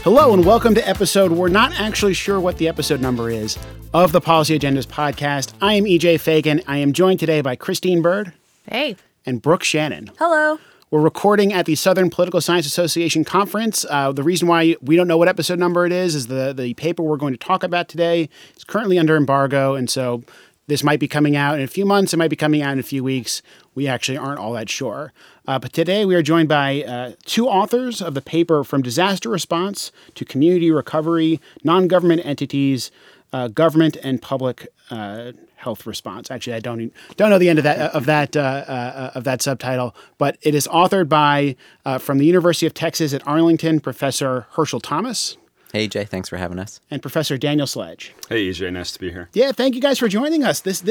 Hello and welcome to episode, we're not actually sure what the episode number is, of the Policy Agendas podcast. I am EJ Fagan. I am joined today by Christine Bird. Hey. And Brooke Shannon. Hello. We're recording at the Southern Political Science Association conference. The reason why we don't know what episode number it is the paper we're going to talk about today is currently under embargo, and so this might be coming out in a few months. It might be coming out in a few weeks. We actually aren't all that sure. But today we are joined by two authors of the paper From Disaster Response to Community Recovery, Non-Government Entities, Government and Public Health Response. Actually, I don't know the end of that subtitle, but it is authored by from the University of Texas at Arlington, Professor Herschel Thomas. Hey, EJ, thanks for having us. And Professor Daniel Sledge. Hey, EJ, nice to be here. Yeah, thank you guys for joining us. This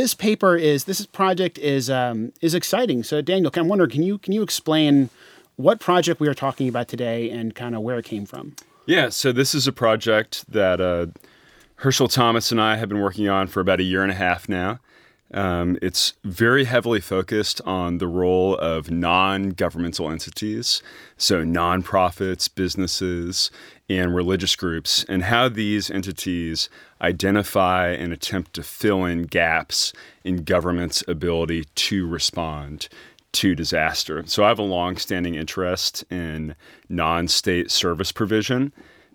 project is exciting. So, Daniel, I'm wondering, can you explain what project we are talking about today and kind of where it came from? Yeah, so this is a project that Herschel Thomas and I have been working on for about a year and a half now. It's very heavily focused on the role of non-governmental entities, so nonprofits, businesses, and religious groups, and how these entities identify and attempt to fill in gaps in government's ability to respond to disaster. So I have a long-standing interest in non-state service provision,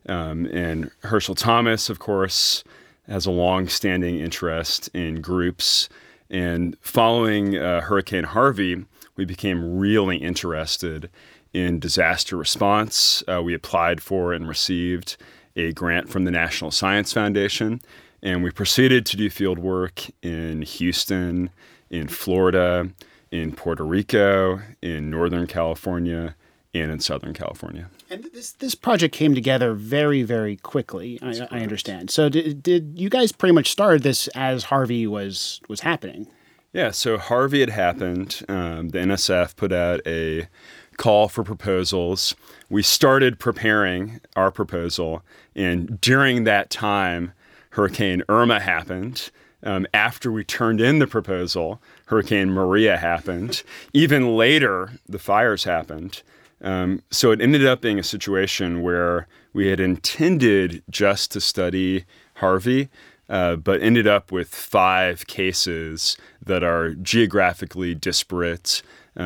and Herschel Thomas, of course, has a long-standing interest in groups. And following Hurricane Harvey, we became really interested in disaster response. We applied for and received a grant from the National Science Foundation, and we proceeded to do field work in Houston, in Florida, in Puerto Rico, in Northern California, and in Southern California. And this project came together very, very quickly, I understand. So did you guys pretty much started this as Harvey was happening? Yeah, so Harvey had happened. The NSF put out a call for proposals. We started preparing our proposal, and during that time, Hurricane Irma happened. After we turned in the proposal, Hurricane Maria happened. Even later, the fires happened. So it ended up being a situation where we had intended just to study Harvey, but ended up with 5 cases that are geographically disparate,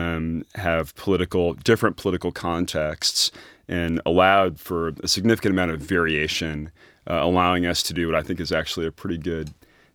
have different political contexts, and allowed for a significant amount of variation, allowing us to do what I think is actually a pretty good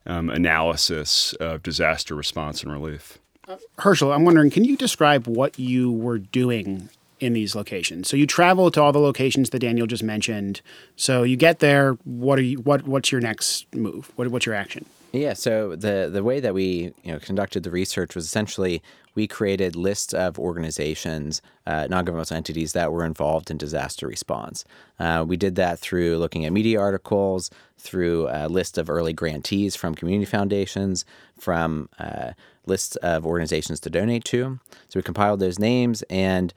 analysis of disaster response and relief. Herschel, I'm wondering, can you describe what you were doing in these locations? So you travel to all the locations that Daniel just mentioned. So you get there. What's your next move? What's your action? Yeah, so the way that we conducted the research was essentially we created lists of organizations, non-governmental entities that were involved in disaster response. We did that through looking at media articles, through a list of early grantees from community foundations, from lists of organizations to donate to. So we compiled those names, and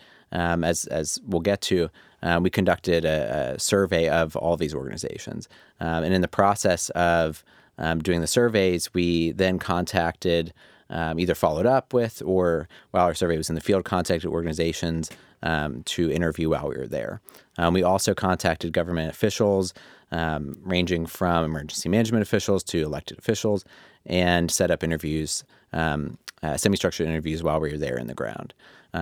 as we'll get to, we conducted a survey of all these organizations. And in the process of doing the surveys, we then contacted, either followed up with, or while our survey was in the field, contacted organizations to interview while we were there. We also contacted government officials, ranging from emergency management officials to elected officials, and set up interviews, semi-structured interviews while we were there on the ground.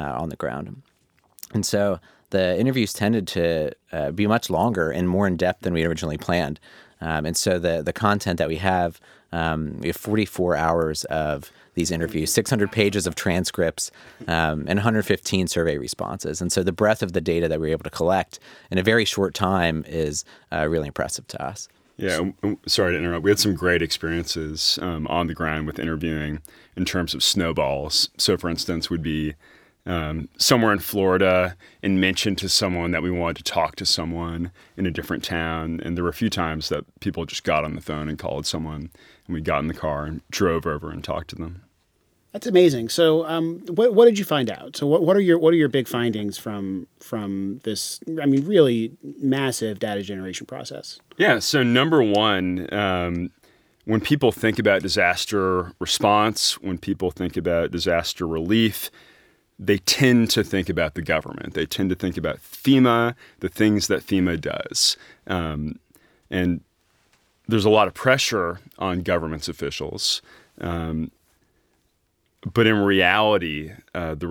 And so the interviews tended to be much longer and more in-depth than we originally planned. And so the content that we have 44 hours of these interviews, 600 pages of transcripts, and 115 survey responses. And so the breadth of the data that we were able to collect in a very short time is really impressive to us. Yeah, sorry to interrupt. We had some great experiences on the ground with interviewing in terms of snowballs. So, for instance, we'd be somewhere in Florida and mention to someone that we wanted to talk to someone in a different town. And there were a few times that people just got on the phone and called someone, and we got in the car and drove over and talked to them. That's amazing. So, what did you find out? So, what are your big findings from this? I mean, really massive data generation process. Yeah. So, number one, when people think about disaster response, when people think about disaster relief, they tend to think about the government. They tend to think about FEMA, the things that FEMA does. And there's a lot of pressure on government's officials. But in reality, the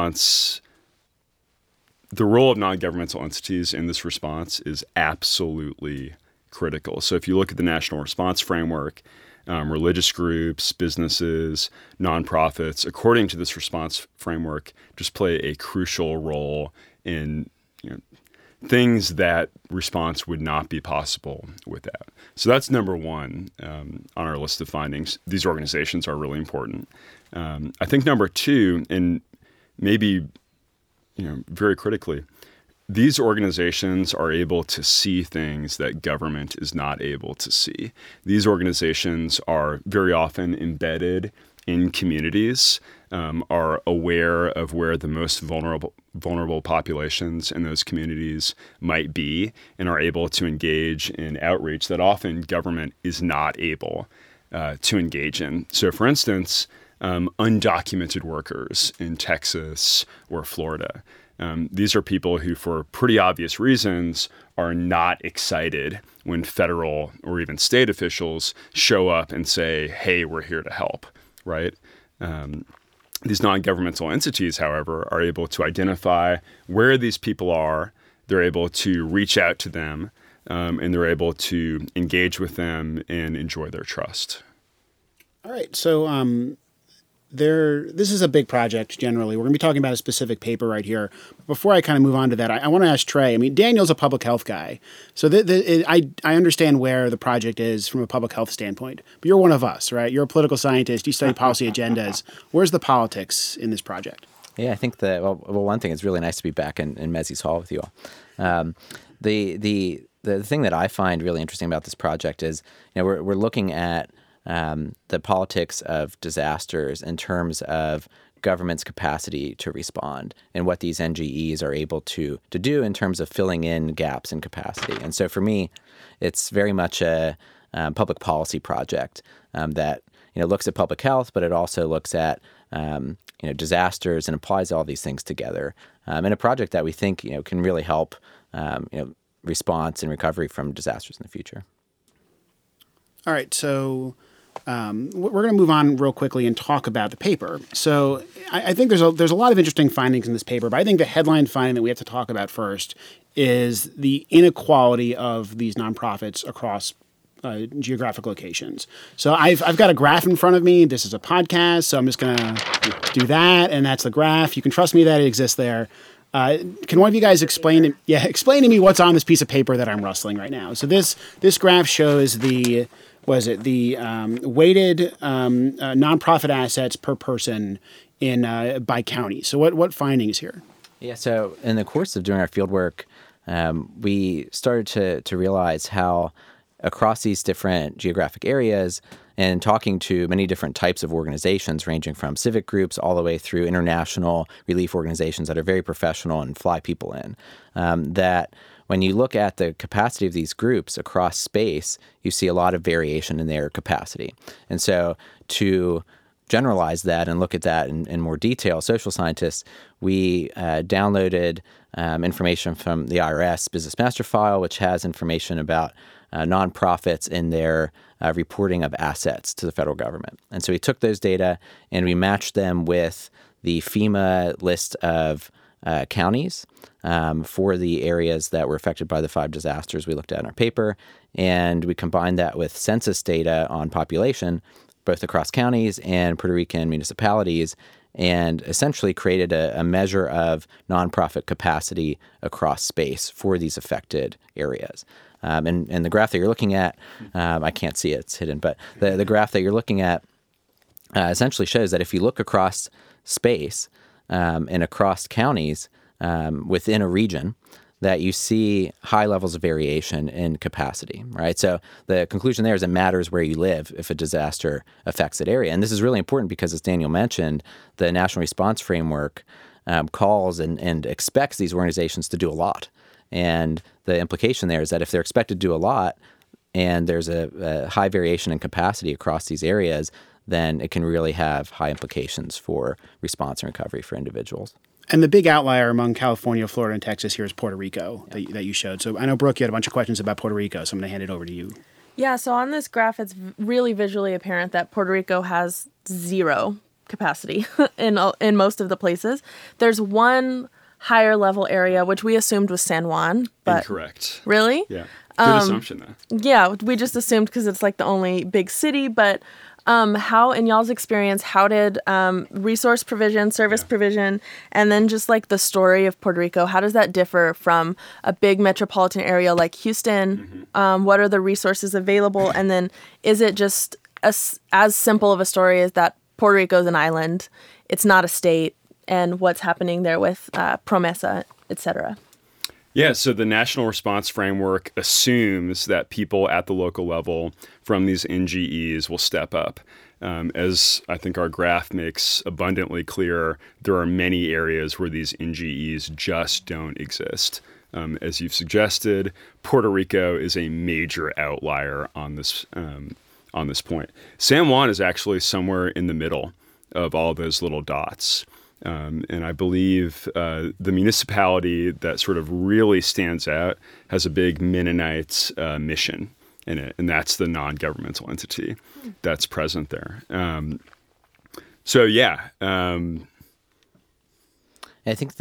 role of non-governmental entities in this response is absolutely critical. So if you look at the National Response Framework, religious groups, businesses, nonprofits, according to this response framework, just play a crucial role in things that response would not be possible without. So that's number one on our list of findings. These organizations are really important. I think number two, and maybe very critically, these organizations are able to see things that government is not able to see. These organizations are very often embedded in communities, are aware of where the most vulnerable populations in those communities might be, and are able to engage in outreach that often government is not able to engage in. So, for instance, undocumented workers in Texas or Florida. These are people who, for pretty obvious reasons, are not excited when federal or even state officials show up and say, hey, we're here to help, right? These non-governmental entities, however, are able to identify where these people are. They're able to reach out to them, and they're able to engage with them and enjoy their trust. All right. So this is a big project generally. We're going to be talking about a specific paper right here. Before I kind of move on to that, I want to ask Trey. I mean, Daniel's a public health guy. So I understand where the project is from a public health standpoint. But you're one of us, right? You're a political scientist. You study policy agendas. Where's the politics in this project? Yeah, I think that, one thing, it's really nice to be back in Mezzi's Hall with you all. The thing that I find really interesting about this project is, we're looking at the politics of disasters in terms of government's capacity to respond and what these NGEs are able to do in terms of filling in gaps in capacity. And so for me, it's very much a public policy project that looks at public health, but it also looks at disasters and applies all these things together in a project that we think can really help response and recovery from disasters in the future. All right, so we're going to move on real quickly and talk about the paper. So I think there's a lot of interesting findings in this paper, but I think the headline finding that we have to talk about first is the inequality of these nonprofits across geographic locations. So I've got a graph in front of me. This is a podcast, so I'm just going to do that, and that's the graph. You can trust me that it exists there. Can one of you guys explain to me what's on this piece of paper that I'm rustling right now? So this graph shows the weighted nonprofit assets per person by county. So what findings here? Yeah, so in the course of doing our field work, we started to realize how across these different geographic areas and talking to many different types of organizations ranging from civic groups all the way through international relief organizations that are very professional and fly people in, that when you look at the capacity of these groups across space, you see a lot of variation in their capacity. And so to generalize that and look at that in more detail, social scientists, we downloaded information from the IRS Business Master File, which has information about nonprofits in their reporting of assets to the federal government. And so we took those data and we matched them with the FEMA list of counties for the areas that were affected by the 5 disasters we looked at in our paper. And we combined that with census data on population, both across counties and Puerto Rican municipalities, and essentially created a measure of nonprofit capacity across space for these affected areas. And the graph that you're looking at, I can't see it, it's hidden, but the graph that you're looking at essentially shows that if you look across space and across counties within a region, that you see high levels of variation in capacity, right? So the conclusion there is it matters where you live if a disaster affects that area. And this is really important because, as Daniel mentioned, the National Response Framework calls and expects these organizations to do a lot. And the implication there is that if they're expected to do a lot and there's a high variation in capacity across these areas, then it can really have high implications for response and recovery for individuals. And the big outlier among California, Florida, and Texas here is Puerto Rico that you showed. So I know, Brooke, you had a bunch of questions about Puerto Rico, so I'm going to hand it over to you. Yeah, so on this graph, it's really visually apparent that Puerto Rico has zero capacity in most of the places. There's one higher level area, which we assumed was San Juan. But Incorrect. Really? Yeah. Good assumption, though. Yeah, we just assumed because it's like the only big city. But how, in y'all's experience, how did resource provision, service provision, and then just like the story of Puerto Rico, how does that differ from a big metropolitan area like Houston? What are the resources available? And then is it just as simple of a story as that Puerto Rico is an island, it's not a state, and what's happening there with PROMESA, et cetera? Yeah, so the National Response Framework assumes that people at the local level from these NGEs will step up. As I think our graph makes abundantly clear, there are many areas where these NGEs just don't exist. As you've suggested, Puerto Rico is a major outlier on this point. San Juan is actually somewhere in the middle of all those little dots. And I believe the municipality that sort of really stands out has a big Mennonite mission in it, and that's the non-governmental entity that's present there. I think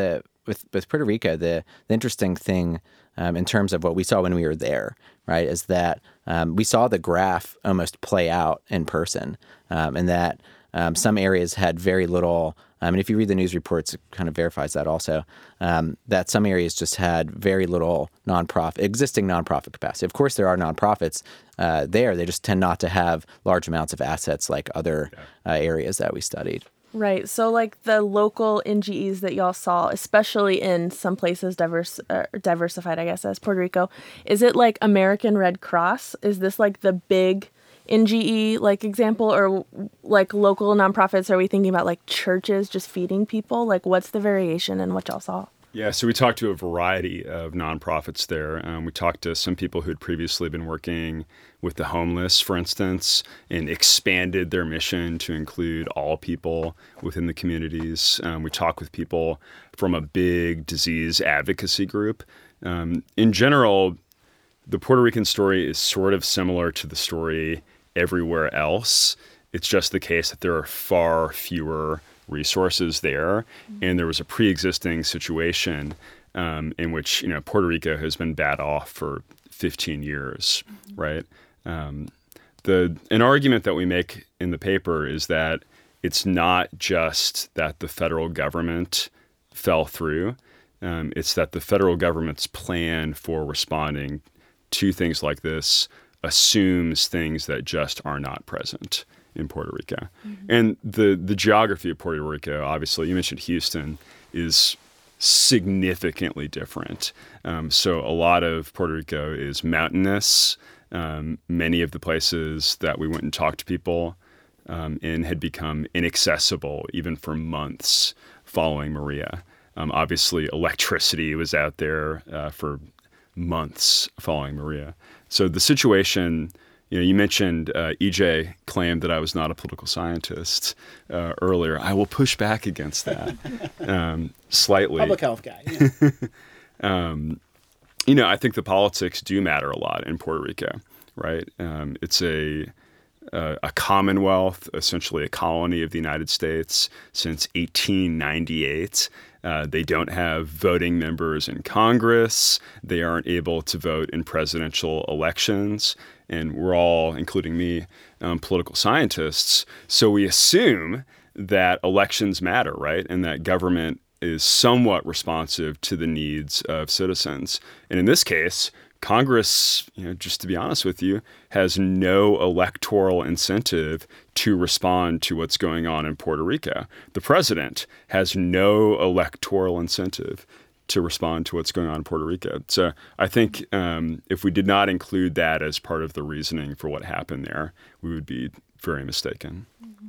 with Puerto Rico, the interesting thing in terms of what we saw when we were there, right, is that we saw the graph almost play out in person, and that some areas had very little. And if you read the news reports, it kind of verifies that also, that some areas just had very little existing nonprofit capacity. Of course, there are nonprofits there. They just tend not to have large amounts of assets like other areas that we studied. Right. So like the local NGEs that y'all saw, especially in some places diversified, I guess, as Puerto Rico, is it like American Red Cross? Is this like the big NGE like example, or like local nonprofits? Are we thinking about like churches just feeding people? Like what's the variation in what y'all saw? Yeah, so we talked to a variety of nonprofits there. We talked to some people who had previously been working with the homeless, for instance, and expanded their mission to include all people within the communities. We talked with people from a big disease advocacy group. In general, the Puerto Rican story is sort of similar to the story everywhere else. It's just the case that there are far fewer resources there, and there was a pre-existing situation in which Puerto Rico has been bad off for 15 years, right? An argument that we make in the paper is that it's not just that the federal government fell through, it's that the federal government's plan for responding to things like this assumes things that just are not present in Puerto Rico. And the geography of Puerto Rico, obviously, you mentioned Houston, is significantly different. So a lot of Puerto Rico is mountainous. Many of the places that we went and talked to people in had become inaccessible even for months following Maria. Obviously, electricity was out there for months following Maria. So the situation, you mentioned EJ claimed that I was not a political scientist earlier. I will push back against that slightly. Public health guy. Yeah. I think the politics do matter a lot in Puerto Rico, right? It's a commonwealth, essentially a colony of the United States since 1898. They don't have voting members in Congress. They aren't able to vote in presidential elections. And we're all, including me, political scientists. So we assume that elections matter, right? And that government is somewhat responsive to the needs of citizens. And in this case, Congress, just to be honest with you, has no electoral incentive to respond to what's going on in Puerto Rico. The president has no electoral incentive to respond to what's going on in Puerto Rico. So I think if we did not include that as part of the reasoning for what happened there, we would be very mistaken.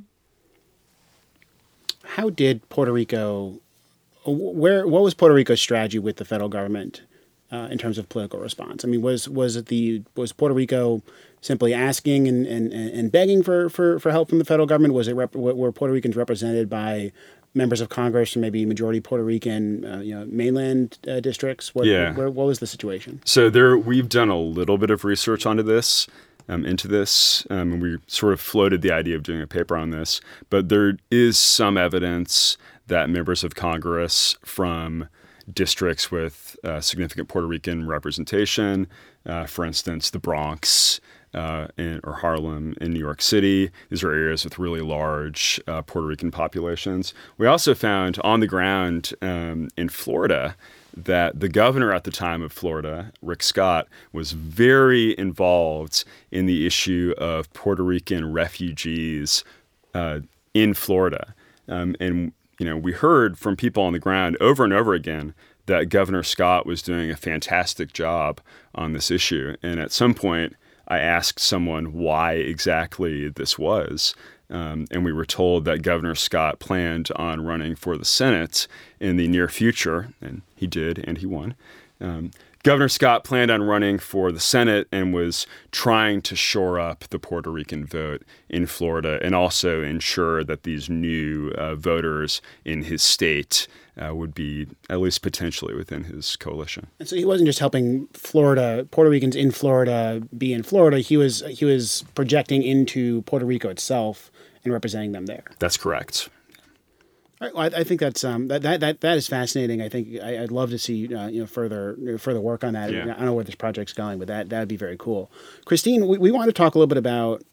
How did Puerto Rico, what was Puerto Rico's strategy with the federal government in terms of political response? I mean, was Puerto Rico simply asking and begging for help from the federal government? Were Puerto Ricans represented by members of Congress and maybe majority Puerto Rican, mainland districts? What was the situation? So we've done a little bit of research into this, and we sort of floated the idea of doing a paper on this. But there is some evidence that members of Congress from districts with significant Puerto Rican representation, for instance, the Bronx, or Harlem in New York City. These are areas with really large Puerto Rican populations. We also found on the ground in Florida that the governor at the time of Florida, Rick Scott, was very involved in the issue of Puerto Rican refugees in Florida. And we heard from people on the ground over and over again that Governor Scott was doing a fantastic job on this issue. And at some point, I asked someone why exactly this was, and we were told that Governor Scott planned on running for the Senate in the near future, and he did, and he won. Governor Scott planned on running for the Senate and was trying to shore up the Puerto Rican vote in Florida and also ensure that these new voters in his state would be at least potentially within his coalition. And so he wasn't just helping Puerto Ricans in Florida be in Florida. He was projecting into Puerto Rico itself and representing them there. That's correct. All right, well, I think that's that is fascinating. I think I'd love to see further work on that. Yeah. I don't know where this project's going, but that'd be very cool. Christine, we want to talk a little bit about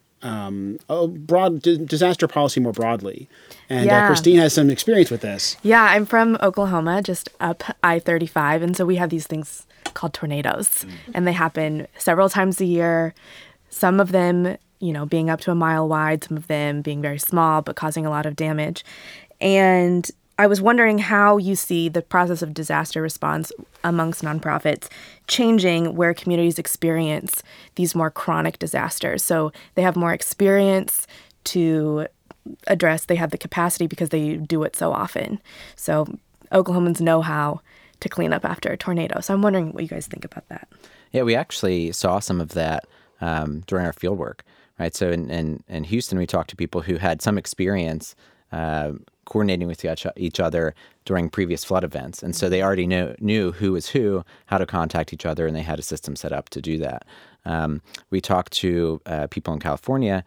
broad disaster policy more broadly, and Christine has some experience with this. Yeah, I'm from Oklahoma, just up I-35, and so we have these things called tornadoes, and they happen several times a year. Some of them, being up to a mile wide, some of them being very small but causing a lot of damage. And I was wondering how you see the process of disaster response amongst nonprofits changing where communities experience these more chronic disasters. So they have more experience to address, they have the capacity because they do it so often. So Oklahomans know how to clean up after a tornado. So I'm wondering what you guys think about that. Yeah, we actually saw some of that during our field work, right? So in Houston, we talked to people who had some experience coordinating with each other during previous flood events. And so they already knew who was who, how to contact each other, and they had a system set up to do that. We talked to people in California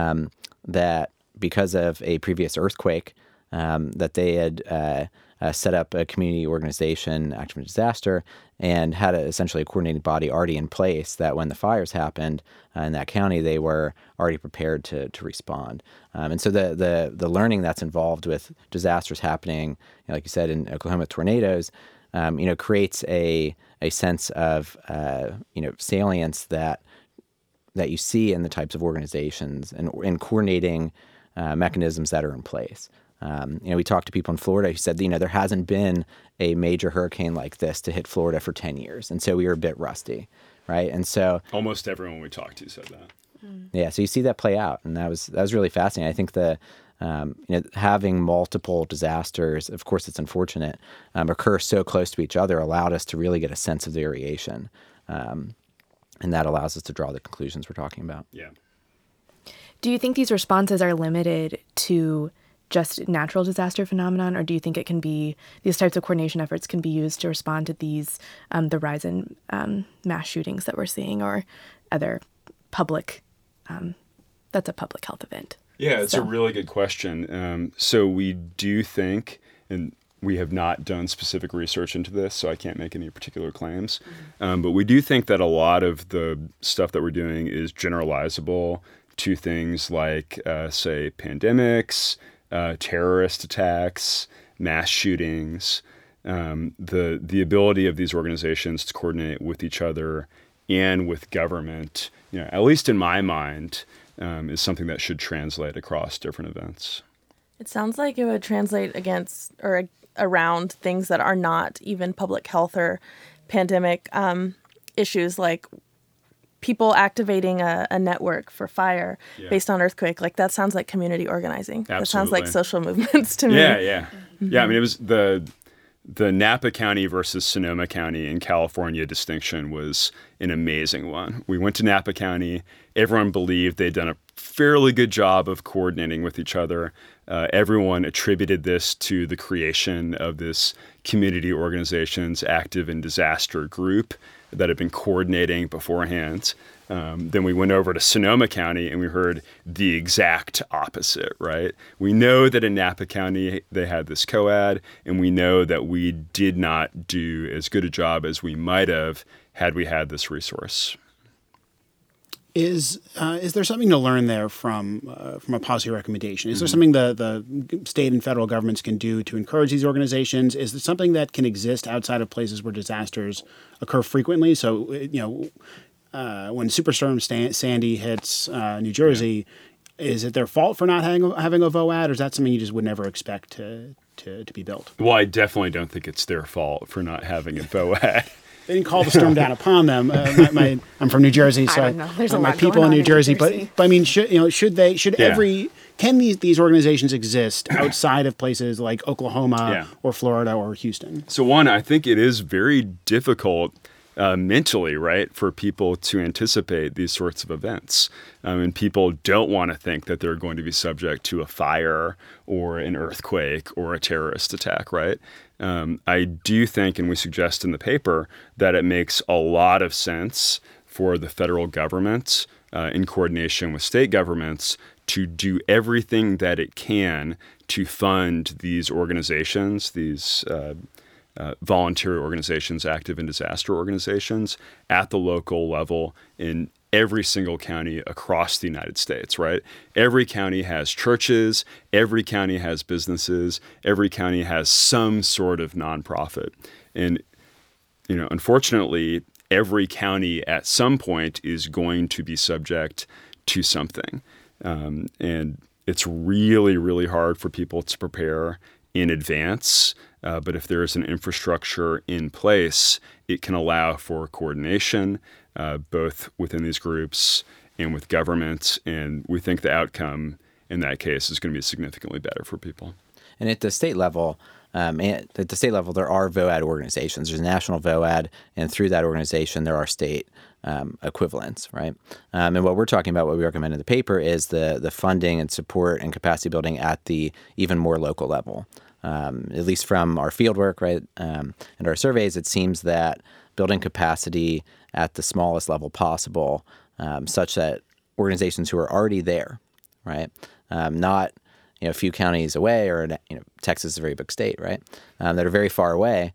that because of a previous earthquake, that they had set up a community organization, Action for Disaster, and had essentially a coordinating body already in place that when the fires happened in that county, they were already prepared to respond. And so the learning that's involved with disasters happening, like you said, in Oklahoma tornadoes, creates a sense of salience that you see in the types of organizations and in coordinating mechanisms that are in place. We talked to people in Florida who said, there hasn't been a major hurricane like this to hit Florida for 10 years. And so we were a bit rusty, right? And so almost everyone we talked to said that. Yeah, so you see that play out. And that was really fascinating. I think having multiple disasters, of course it's unfortunate, occur so close to each other allowed us to really get a sense of variation. And that allows us to draw the conclusions we're talking about. Yeah. Do you think these responses are limited to just natural disaster phenomenon, or do you think it can be these types of coordination efforts can be used to respond to these the rise in mass shootings that we're seeing, or other public that's a public health event? Yeah, it's a really good question. So we do think, and we have not done specific research into this, so I can't make any particular claims, but we do think that a lot of the stuff that we're doing is generalizable to things like, say, pandemics, terrorist attacks, mass shootings, the ability of these organizations to coordinate with each other and with government, at least in my mind, is something that should translate across different events. It sounds like it would translate against or around things that are not even public health or pandemic issues, like people activating a network for fire based on earthquake. Like that sounds like community organizing. Absolutely. That sounds like social movements to me. Yeah. I mean, it was the Napa County versus Sonoma County in California distinction was an amazing one. We went to Napa County. Everyone believed they'd done a fairly good job of coordinating with each other. Everyone attributed this to the creation of this community organizations active in disaster group that had been coordinating beforehand. Then we went over to Sonoma County and we heard the exact opposite, right? We know that in Napa County they had this COAD, and we know that we did not do as good a job as we might have had we had this resource. Is there something to learn there from a policy recommendation? Is there something the state and federal governments can do to encourage these organizations? Is there something that can exist outside of places where disasters occur frequently? So, when Superstorm Sandy hits New Jersey, is it their fault for not having a VOAD, or is that something you just would never expect to be built? Well, I definitely don't think it's their fault for not having a VOAD. They didn't call the storm down upon them. I'm from New Jersey, so I don't know. There's a my lot people going in on New in Jersey. New Jersey. But I mean, can these organizations exist outside of places like Oklahoma or Florida or Houston? So one, I think it is very difficult mentally, right, for people to anticipate these sorts of events. And people don't want to think that they're going to be subject to a fire or an earthquake or a terrorist attack, right? I do think, and we suggest in the paper, that it makes a lot of sense for the federal government, in coordination with state governments, to do everything that it can to fund these organizations, these voluntary organizations, active in disaster organizations, at the local level in every single county across the United States, right? Every county has churches, every county has businesses, every county has some sort of nonprofit. And, unfortunately, every county at some point is going to be subject to something. And it's really, really hard for people to prepare in advance. But if there is an infrastructure in place, it can allow for coordination, both within these groups and with governments. And we think the outcome in that case is going to be significantly better for people. And at the state level, there are VOAD organizations. There's a national VOAD, and through that organization, there are state equivalents, right? And what we're talking about, what we recommend in the paper, is the funding and support and capacity building at the even more local level. At least from our fieldwork, right, and our surveys, it seems that building capacity at the smallest level possible, such that organizations who are already there, right, not a few counties away, or Texas is a very big state, right, that are very far away,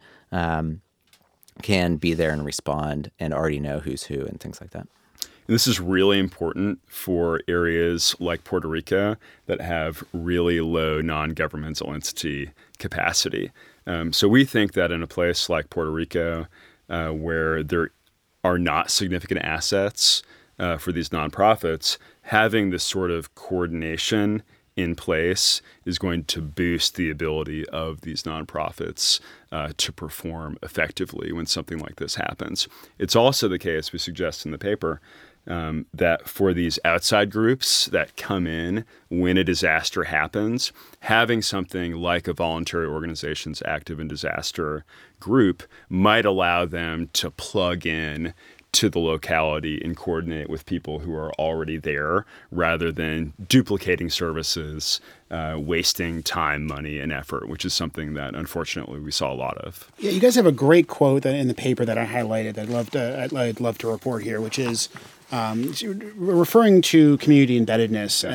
can be there and respond and already know who's who and things like that. And this is really important for areas like Puerto Rico that have really low non-governmental entity capacity. So we think that in a place like Puerto Rico, where there are not significant assets for these nonprofits, having this sort of coordination in place is going to boost the ability of these nonprofits to perform effectively when something like this happens. It's also the case, we suggest in the paper, that for these outside groups that come in when a disaster happens, having something like a voluntary organizations active in disaster group might allow them to plug in to the locality and coordinate with people who are already there, rather than duplicating services, wasting time, money, and effort, which is something that unfortunately we saw a lot of. Yeah, you guys have a great quote in the paper that I highlighted that I'd love to report here, which is referring to community embeddedness.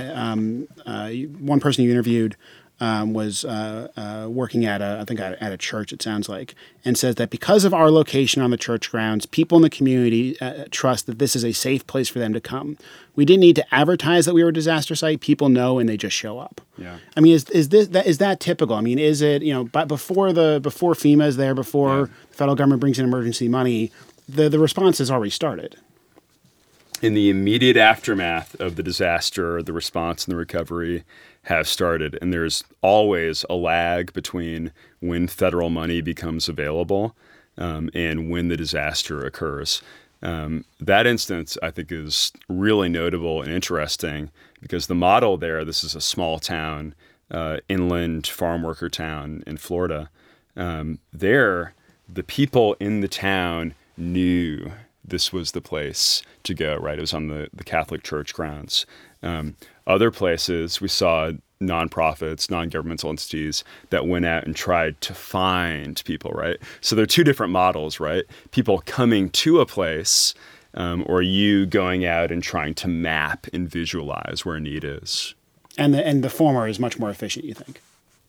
One person you interviewed was working at a church, it sounds like, and says that because of our location on the church grounds, people in the community trust that this is a safe place for them to come. We didn't need to advertise that we were a disaster site. People know and they just show up. Yeah. I mean, is that typical? I mean, is it, before FEMA is there, before the federal government brings in emergency money, the response has already started? In the immediate aftermath of the disaster, the response and the recovery have started. And there's always a lag between when federal money becomes available and when the disaster occurs. That instance, I think, is really notable and interesting because the model there, this is a small town, inland farm worker town in Florida. There, the people in the town knew this was the place to go, right? It was on the Catholic Church grounds. Other places, we saw nonprofits, non-governmental entities that went out and tried to find people, right? So there are two different models, right? People coming to a place, or you going out and trying to map and visualize where a need is. And the former is much more efficient, you think?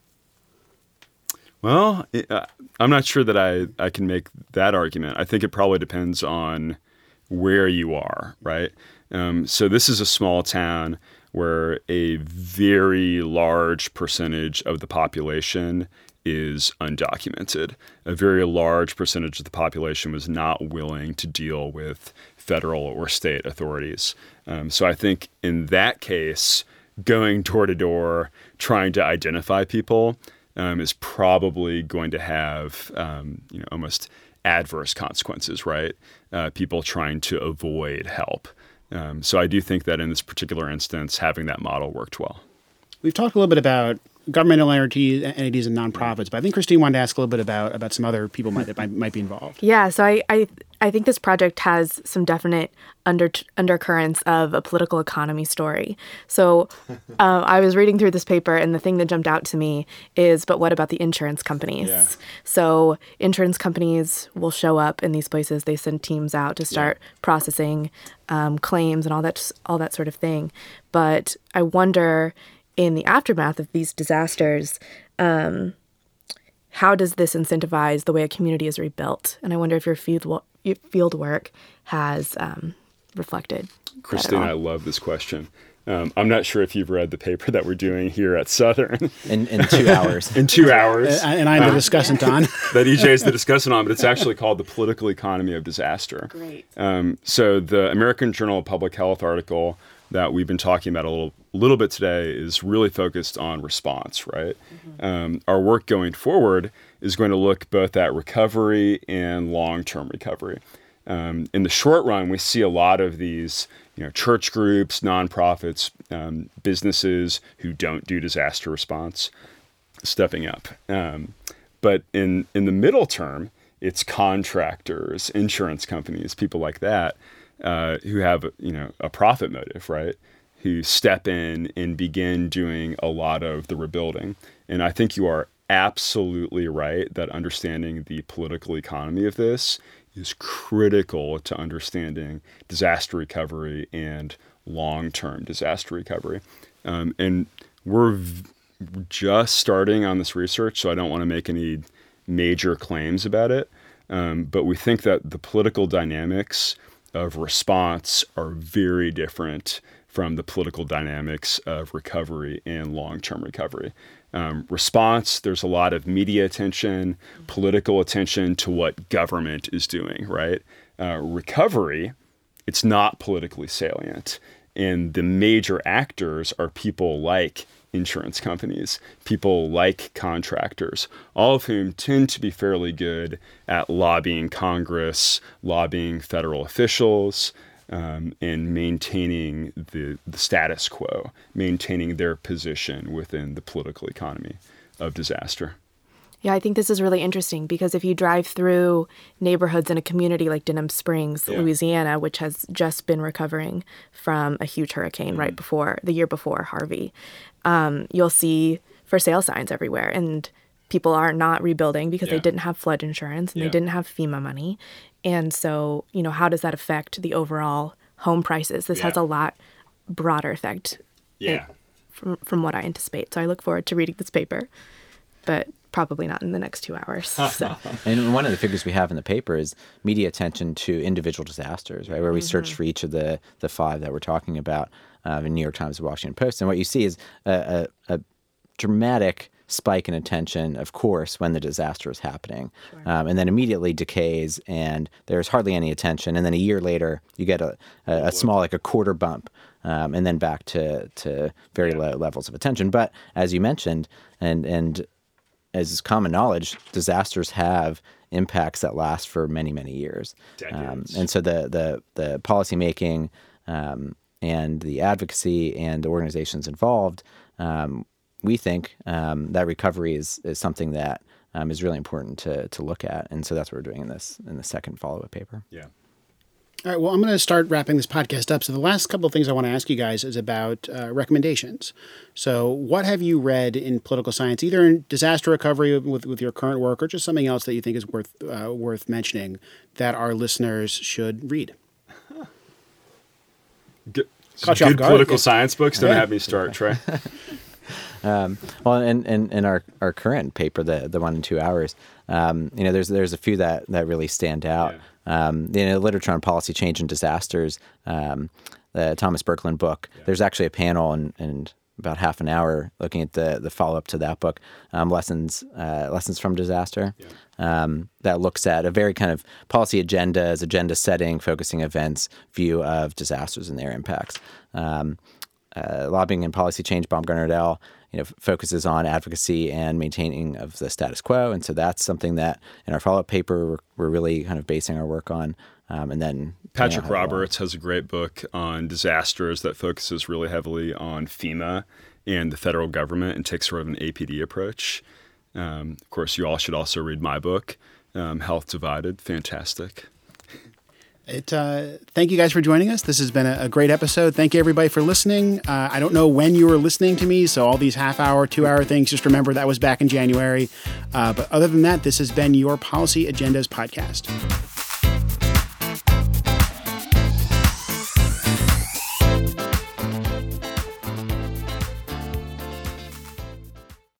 Well, I'm not sure that I can make that argument. I think it probably depends on where you are, right? So this is a small town where a very large percentage of the population is undocumented. A very large percentage of the population was not willing to deal with federal or state authorities. So I think in that case, going door to door, trying to identify people is probably going to have almost adverse consequences, right? People trying to avoid help. So I do think that in this particular instance, having that model worked well. We've talked a little bit about governmental entities and nonprofits, but I think Christine wanted to ask a little bit about some other people that might be involved. Yeah, so I think this project has some definite undercurrents of a political economy story. So I was reading through this paper, and the thing that jumped out to me is, but what about the insurance companies? Yeah. So insurance companies will show up in these places. They send teams out to start processing claims and all that sort of thing. But I wonder, in the aftermath of these disasters, how does this incentivize the way a community is rebuilt? And I wonder if your field work has reflected. Christine, I love this question. I'm not sure if you've read the paper that we're doing here at Southern. In 2 hours. In 2 hours. And I'm the discussant on. That EJ is the discussant on, but it's actually called The Political Economy of Disaster. Great. So the American Journal of Public Health article that we've been talking about a little bit today is really focused on response, right? Mm-hmm. Our work going forward is going to look both at recovery and long-term recovery. In the short run, we see a lot of these, church groups, nonprofits, businesses who don't do disaster response stepping up. But in the middle term, it's contractors, insurance companies, people like that, who have, a profit motive, right? Who step in and begin doing a lot of the rebuilding. And I think you are absolutely right that understanding the political economy of this is critical to understanding disaster recovery and long-term disaster recovery. And we're just starting on this research, so I don't want to make any major claims about it. But we think that the political dynamics of response are very different from the political dynamics of recovery and long-term recovery. Response, there's a lot of media attention, political attention to what government is doing, right? Recovery, it's not politically salient. And the major actors are people like insurance companies, people like contractors, all of whom tend to be fairly good at lobbying Congress, lobbying federal officials, and maintaining the status quo, maintaining their position within the political economy of disaster. Yeah, I think this is really interesting because if you drive through neighborhoods in a community like Denham Springs, Louisiana, which has just been recovering from a huge hurricane the year before Harvey, you'll see for sale signs everywhere. And people are not rebuilding because they didn't have flood insurance and they didn't have FEMA money. And so, how does that affect the overall home prices? This has a lot broader effect from what I anticipate. So I look forward to reading this paper, but probably not in the next 2 hours. So. And one of the figures we have in the paper is media attention to individual disasters, right? Where we searched for each of the five that we're talking about in New York Times and Washington Post. And what you see is a dramatic spike in attention, of course, when the disaster is happening, and then immediately decays, and there's hardly any attention. And then a year later, you get a small, like a quarter bump, and then back to very low levels of attention. But as you mentioned, and as is common knowledge, disasters have impacts that last for many, many years. And so the policymaking and the advocacy and the organizations involved, we think that recovery is something that is really important to look at. And so that's what we're doing in the second follow-up paper. Yeah. All right, well, I'm going to start wrapping this podcast up. So the last couple of things I want to ask you guys is about recommendations. So what have you read in political science, either in disaster recovery with your current work or just something else that you think is worth mentioning that our listeners should read? Good Yeah. political science books. Don't have me start, Trey. Well, in our current paper, the 1 in 2 hours, there's a few that really stand out. In the literature on policy change and disasters, the Thomas Birkeland book, there's actually a panel and about half an hour looking at the follow-up to that book, lessons from disaster, that looks at a very kind of policy agenda setting, focusing events view of disasters and their impacts. Lobbying and Policy Change, Baumgartner-Edel, focuses on advocacy and maintaining of the status quo. And so that's something that in our follow-up paper, we're really kind of basing our work on. And then Patrick Roberts has a great book on disasters that focuses really heavily on FEMA and the federal government and takes sort of an APD approach. Of course, you all should also read my book, Health Divided. Fantastic. Thank you guys for joining us. This has been a great episode. Thank you, everybody, for listening. I don't know when you were listening to me, so all these half-hour, 2-hour things, just remember that was back in January. But other than that, this has been your Policy Agendas podcast.